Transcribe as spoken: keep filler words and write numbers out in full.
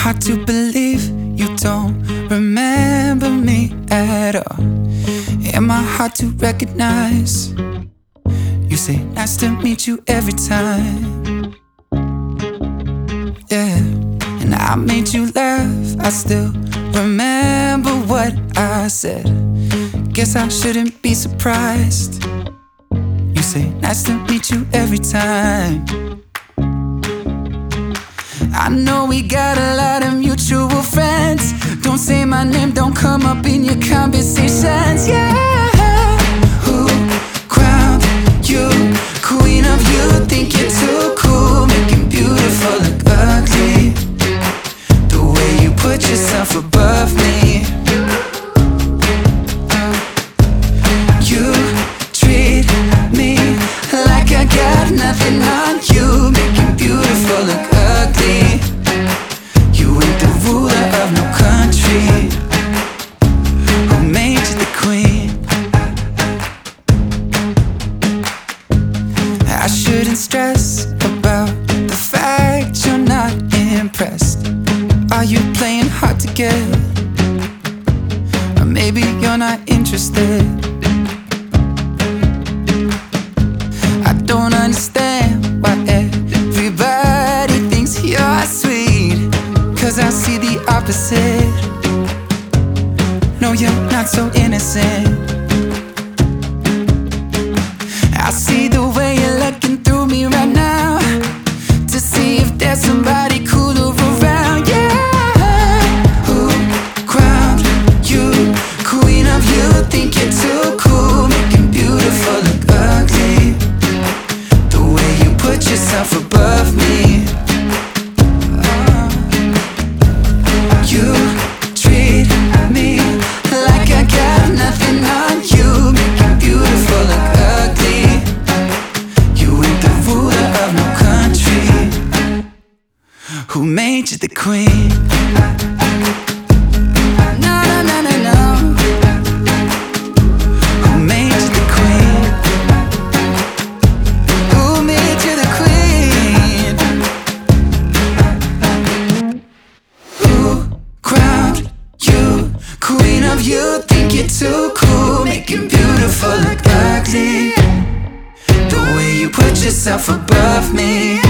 hard to believe you don't remember me at all. Am I hard to recognize? You say nice to meet you every time. Yeah, and I made you laugh. I still remember what I said. Guess I shouldn't be surprised. You say nice to meet you every time. I know we got a lot of mutual friends. Don't say my name, don't come up in your conversations. Yeah, who crowned you queen of you? Think you're too cool, making beautiful look ugly. The way you put yourself above me. You treat me like I got nothing on you, making beautiful look ugly. You ain't the ruler of no country. Who made you the queen? I shouldn't stress about the fact you're not impressed. Are you playing hard to get? Or maybe you're not interested. I don't understand why everybody thinks you're sweet, 'cause I see the opposite. No, you're not so innocent. I see the way you're looking through me right now, to see if there's somebody cooler around. Yeah, who crowned you queen of you? Think you're too cool, making beautiful look ugly. The way you put yourself above me. uh, You treat me like I got nothing on you, making beautiful look ugly. You ain't the ruler of no country. Who made you the queen? No, no, no, no, no. Who made you the queen? Who made you the queen? Who crowned you queen of you? Think you're too cool, making beautiful look ugly. The way you put yourself above me.